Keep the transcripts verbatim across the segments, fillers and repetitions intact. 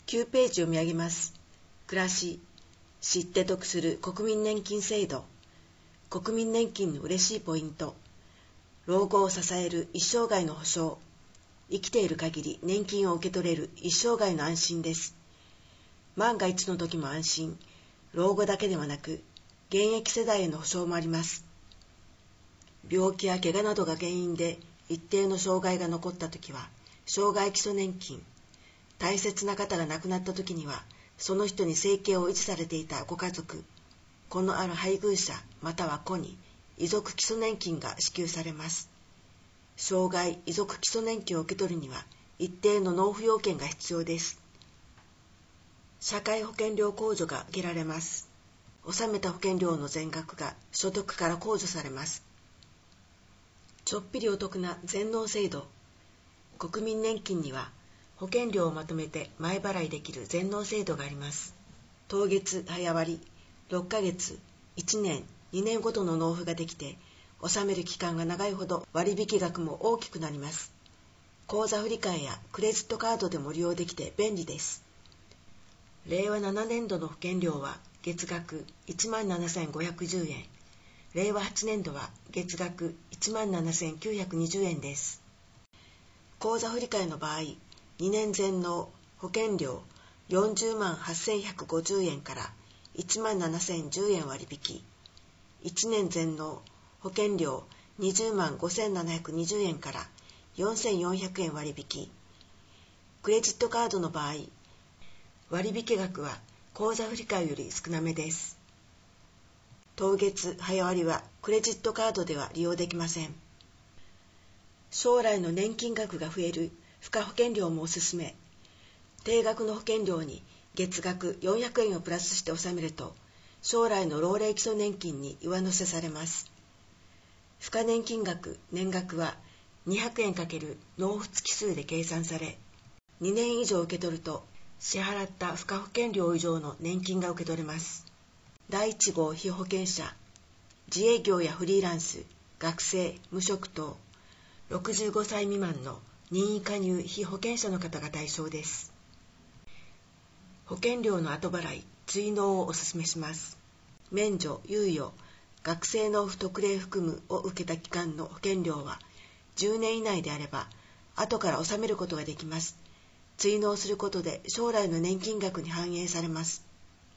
きゅうページを見上げます。暮らし、知って得する国民年金制度。国民年金の嬉しいポイント。老後を支える一生涯の保障。生きている限り年金を受け取れる一生涯の安心です。万が一の時も安心。老後だけではなく、現役世代への保障もあります。病気や怪我などが原因で一定の障害が残った時は、障害基礎年金。大切な方が亡くなった時には、その人に生計を維持されていたご家族、子のある配偶者または子に遺族基礎年金が支給されます。障害遺族基礎年金を受け取るには一定の納付要件が必要です。社会保険料控除が受けられます。納めた保険料の全額が所得から控除されます。ちょっぴりお得な全納制度。国民年金には保険料をまとめて前払いできる全納制度があります。当月早割、ろっかげつ、いちねん、にねんごとの納付ができて、納める期間が長いほど割引額も大きくなります。口座振替やクレジットカードでも利用できて便利です。れいわななねんどの保険料は月額いちまんななせんごひゃくじゅうえん、れいわはちねんどは月額いちまんななせんきゅうひゃくにじゅうえんです。口座振替の場合、にねん全納保険料よんじゅうまんはっせんひゃくごじゅうえんからいちまんななせんじゅうえん割引、いちねん全納保険料にじゅうまんごせんななひゃくにじゅうえんからよんせんよんひゃくえん割引、クレジットカードの場合、割引額は口座振替より少なめです。当月早割はクレジットカードでは利用できません。将来の年金額が増える付加保険料もおすすめ。定額の保険料に月額よんひゃくえんをプラスして納めると、将来の老齢基礎年金に上乗せされます。付加年金額年額はにひゃくえん×納付月数で計算され、にねん以上受け取ると支払った付加保険料以上の年金が受け取れます。だいいち号被保険者、自営業やフリーランス、学生、無職等、ろくじゅうごさい未満の任意加入被保険者の方が対象です。保険料の後払い、追納をお勧めします。免除、猶予、学生納付特例含むを受けた期間の保険料はじゅうねん以内であれば後から納めることができます。追納することで将来の年金額に反映されます。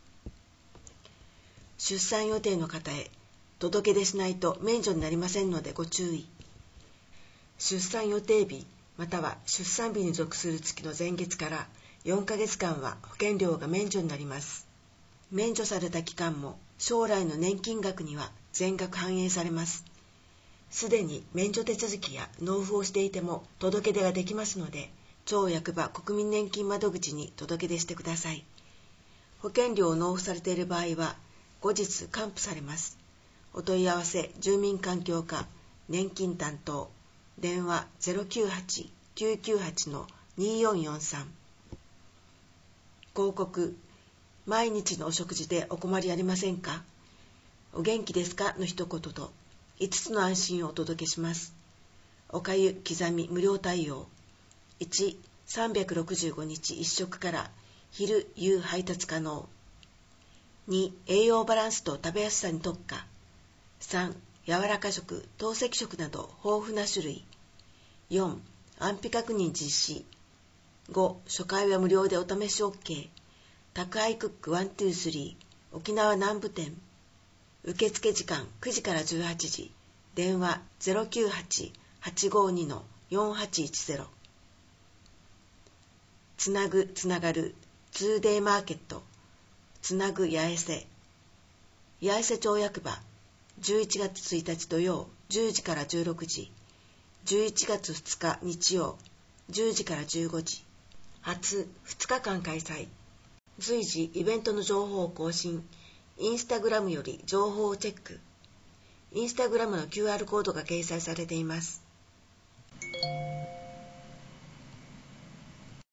出産予定の方へ届け出しないと免除になりませんのでご注意。出産予定日または出産日に属する月の前月からよんかげつかんは保険料が免除になります。免除された期間も将来の年金額には全額反映されます。すでに免除手続きや納付をしていても届け出ができますので、町役場国民年金窓口に届け出してください。保険料を納付されている場合は後日還付されます。お問い合わせ住民環境課年金担当、電話 ゼロきゅうはち きゅうきゅうはち にーよんよんさん。広告、毎日のお食事でお困りありませんか？お元気ですかの一言といつつの安心をお届けします。おかゆ刻み無料対応。いち、さんびゃくろくじゅうごにちいっ食から昼夕配達可能。に、栄養バランスと食べやすさに特化。さん、柔らか食、透析食など豊富な種類。よん、安否確認実施。ご、初回は無料でお試し OK。宅配クックいちにさん沖縄南部店。受付時間くじからじゅうはちじ。電話 ゼロきゅうはち はちごに よんはちいちゼロ。つなぐつながる ツーデイ マーケット。つなぐ八重瀬。八重瀬町役場じゅういちがつついたち土曜じゅうじからじゅうろくじ。じゅういちがつふつか日曜じゅうじからじゅうごじ。初ふつかかん開催。随時イベントの情報を更新。インスタグラムより情報をチェック。インスタグラムの キューアール コードが掲載されています。